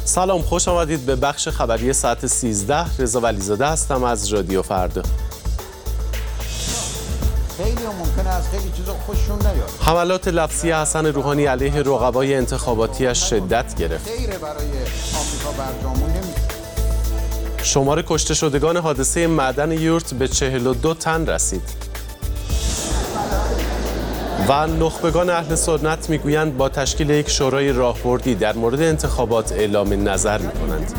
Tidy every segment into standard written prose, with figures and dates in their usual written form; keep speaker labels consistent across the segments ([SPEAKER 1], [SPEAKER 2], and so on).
[SPEAKER 1] سلام، خوش آمدید به بخش خبری ساعت 13. رضا ولیزاده هستم از رادیو فردا.
[SPEAKER 2] خیلی ممکنه از خیلی چیزا خوششون نیاد.
[SPEAKER 1] حملات لفظی حسن روحانی علیه رقبای انتخاباتیش شدت گرفت.
[SPEAKER 2] خیره برای آمریکا برجامون نمیشه.
[SPEAKER 1] شمار کشته شدگان حادثه معدن یورت به 42 تن رسید. و نخبگان اهل سنت میگویند با تشکیل یک شورای راهبردی در مورد انتخابات اعلام نظر میکنند.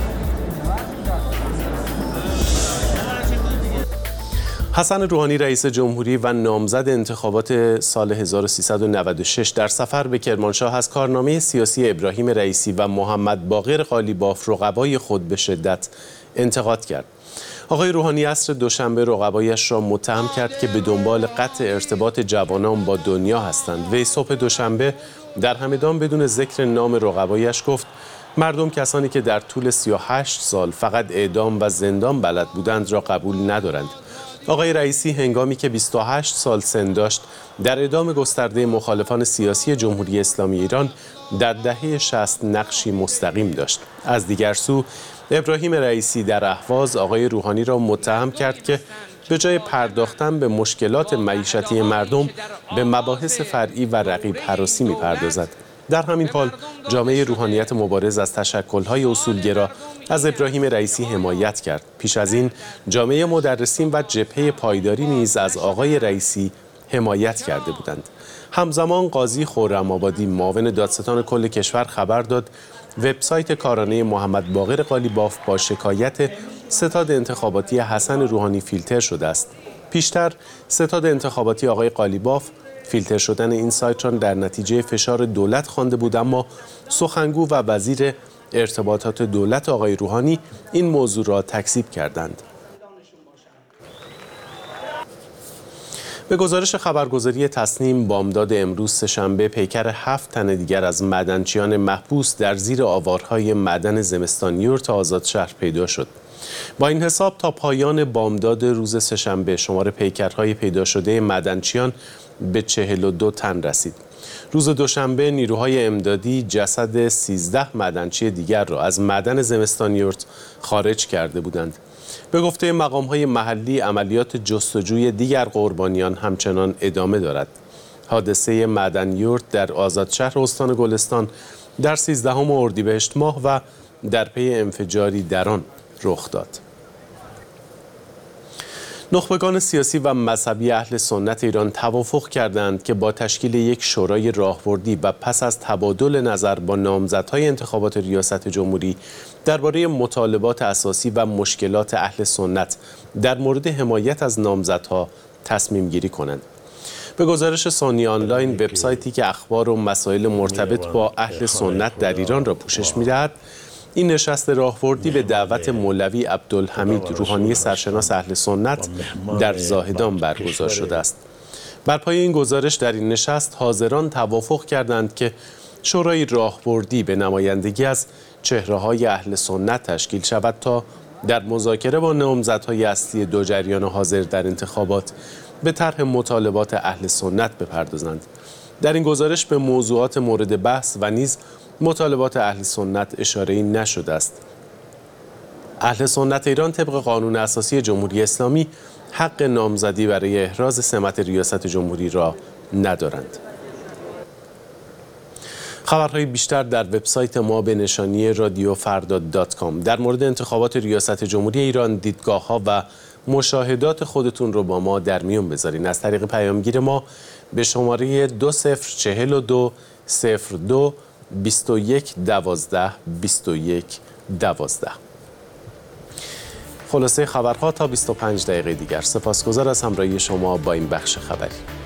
[SPEAKER 1] حسن روحانی رئیس جمهوری و نامزد انتخابات سال 1396 در سفر به کرمانشاه از کارنامه سیاسی ابراهیم رئیسی و محمد باقر قالیباف رقبای خود به شدت انتقاد کرد. آقای روحانی عصر دوشنبه رقبایش را متهم کرد که به دنبال قطع ارتباط جوانان با دنیا هستند. وی صبح دوشنبه در همدان بدون ذکر نام رقبایش گفت مردم کسانی که در طول 38 سال فقط اعدام و زندان بلد بودند را قبول ندارند. آقای رئیسی هنگامی که 28 سال سن داشت در اعدام گسترده مخالفان سیاسی جمهوری اسلامی ایران در دهه 60 نقشی مستقیم داشت. از دیگر سو ابراهیم رئیسی در اهواز آقای روحانی را متهم کرد که به جای پرداختن به مشکلات معیشتی مردم به مباحث فرعی و رقیب هراسی می‌پردازد. در همین حال جامعه روحانیت مبارز از تشکل‌های اصولگرا از ابراهیم رئیسی حمایت کرد. پیش از این جامعه مدرسین و جبهه پایداری نیز از آقای رئیسی حمایت کرده بودند. همزمان قاضی خرم‌آبادی معاون دادستان کل کشور خبر داد وبسایت کارانه محمد باقر قالیباف با شکایت ستاد انتخاباتی حسن روحانی فیلتر شده است. پیشتر ستاد انتخاباتی آقای قالیباف فیلتر شدن این سایت را در نتیجه فشار دولت خوانده بود، اما سخنگو و وزیر ارتباطات دولت آقای روحانی این موضوع را تکذیب کردند. به گزارش خبرگزاری تصنیم بامداد امروز سه‌شنبه پیکر 7 تن دیگر از معدنچیان محبوس در زیر آوارهای معدن زمستان یورت آزادشهر پیدا شد. با این حساب تا پایان بامداد روز سه‌شنبه شمار پیکرهای پیدا شده معدنچیان به 42 تن رسید. روز دوشنبه نیروهای امدادی جسد 13 معدنچی دیگر را از معدن زمستان یورت خارج کرده بودند. به گفته مقام‌های محلی عملیات جستجوی دیگر قربانیان همچنان ادامه دارد. حادثه معدن یورت در آزادشهر استان گلستان در 13 اردیبهشت ماه و در پی انفجاری در آن رخ داد. نخبگان سیاسی و مذهبی اهل سنت ایران توافق کردند که با تشکیل یک شورای راهبردی و پس از تبادل نظر با نامزدهای انتخابات ریاست جمهوری درباره مطالبات اساسی و مشکلات اهل سنت در مورد حمایت از نامزدها تصمیم گیری کنند. به گزارش ثانی آنلاین، وبسایتی که اخبار و مسائل مرتبط با اهل سنت در ایران را پوشش می‌دهد، این نشست راهبردی به دعوت مولوی عبدالحمید روحانی سرشناس اهل سنت در زاهدان برگزار شده است. بر پایه این گزارش در این نشست حاضران توافق کردند که شورای راهبردی به نمایندگی از چهره‌های اهل سنت تشکیل شود تا در مذاکره با نامزدهای اصلی دو جریان حاضر در انتخابات به طرح مطالبات اهل سنت بپردازند. در این گزارش به موضوعات مورد بحث و نیز مطالبات اهل سنت اشاره‌ای نشده است. اهل سنت ایران طبق قانون اساسی جمهوری اسلامی حق نامزدی برای احراز سمت ریاست جمهوری را ندارند. خبرهای بیشتر در وبسایت ما به نشانی radiofardad.com. در مورد انتخابات ریاست جمهوری ایران دیدگاه‌ها و مشاهدات خودتون رو با ما در میون بذارین. از طریق پیامگیر ما به شماره 2042 02 21 12 21 12. خلاصه خبرها تا 25 دقیقه دیگر. سپاسگزار از همراهی شما با این بخش خبری.